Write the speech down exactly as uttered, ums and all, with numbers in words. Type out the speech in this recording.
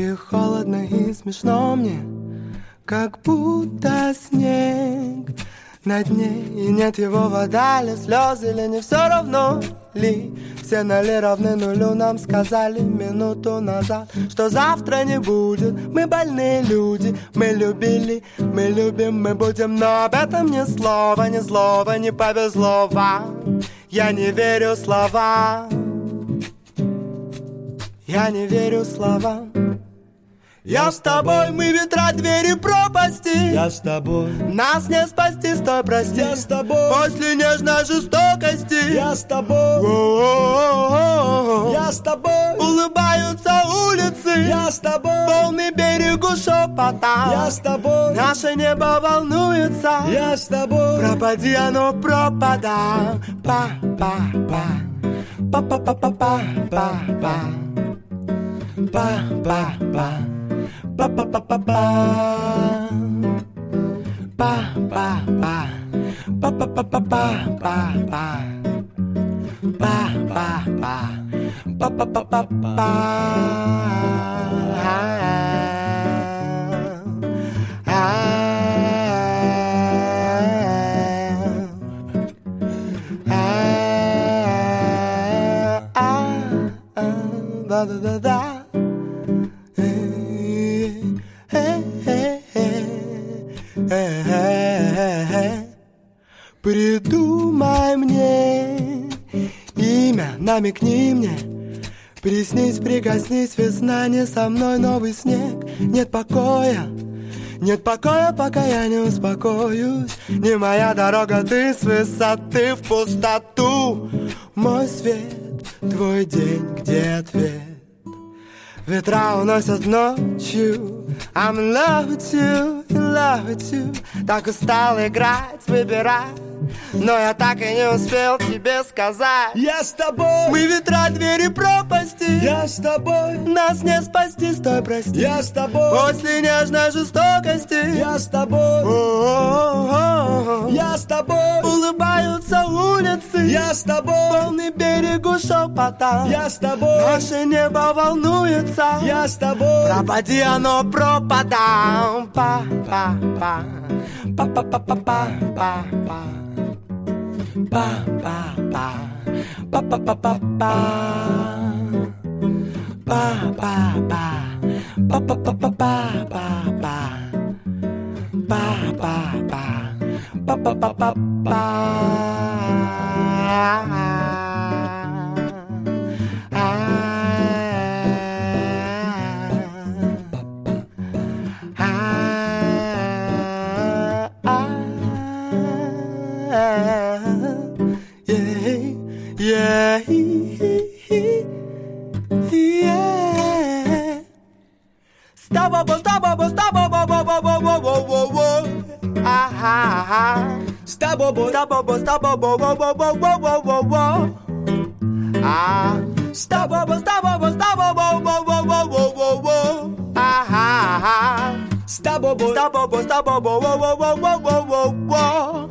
И холодно, и смешно мне, как будто снег на дне, и нет его, вода ли, слезы ли, не все равно ли. Все ноли равны нулю, нам сказали минуту назад, что завтра не будет. Мы больные люди, мы любили, мы любим, мы будем, но об этом ни слова, ни слова, не повезло вам. Я не верю словам, я не верю словам. Я с тобой, мы ветра, двери, пропасти. Я с тобой, нас не спасти, стой, прости. Я с тобой, после нежной жестокости. Я с тобой, о-о-о-о-о. Я с тобой, улыбаются улицы. Я с тобой, полный берегу шепота. Я с тобой, наше небо волнуется. Я с тобой, пропади оно, пропада. Па-па-па, па-па-па-па-па-па, па-па-па. Па-па-па-па-па, па-па-па, па-па-па-па-па-па, па-па-па, па-па-па-па-па. Да-да-да-да. Придумай мне имя, намекни мне, приснись, прикоснись, весна не со мной, новый снег. Нет покоя, нет покоя, пока я не успокоюсь. Не моя дорога, ты с высоты в пустоту. Мой свет, твой день, где ответ? Ветра уносят ночью. I'm in love with you, in love with you. Так устал играть, выбирать, но я так и не успел тебе сказать. Я с тобой, мы ветра, двери, пропасти. Я с тобой, нас не спасти, стой, прости. Я с тобой, после нежной жестокости. Я с тобой, о-о-о-о-о. Я с тобой, улыбаются улицы. Я с тобой, полный берегу шепота. Я с тобой, наше небо волнуется. Я с тобой, пропади оно, пропадам. Па-па-па, па-па-па-па-па-па, па-па-па, па-па-па-па-па, па-па-па, па-па-па-па-па-па, па-па-па, па-па-па-па-па. Yeah, yeah. Stop, stop, stop, stop, ah, ah, ah. Stop, stop, stop, stop, ah. Stop, stop, stop, ah, ah, ah. Stop, stop, stop,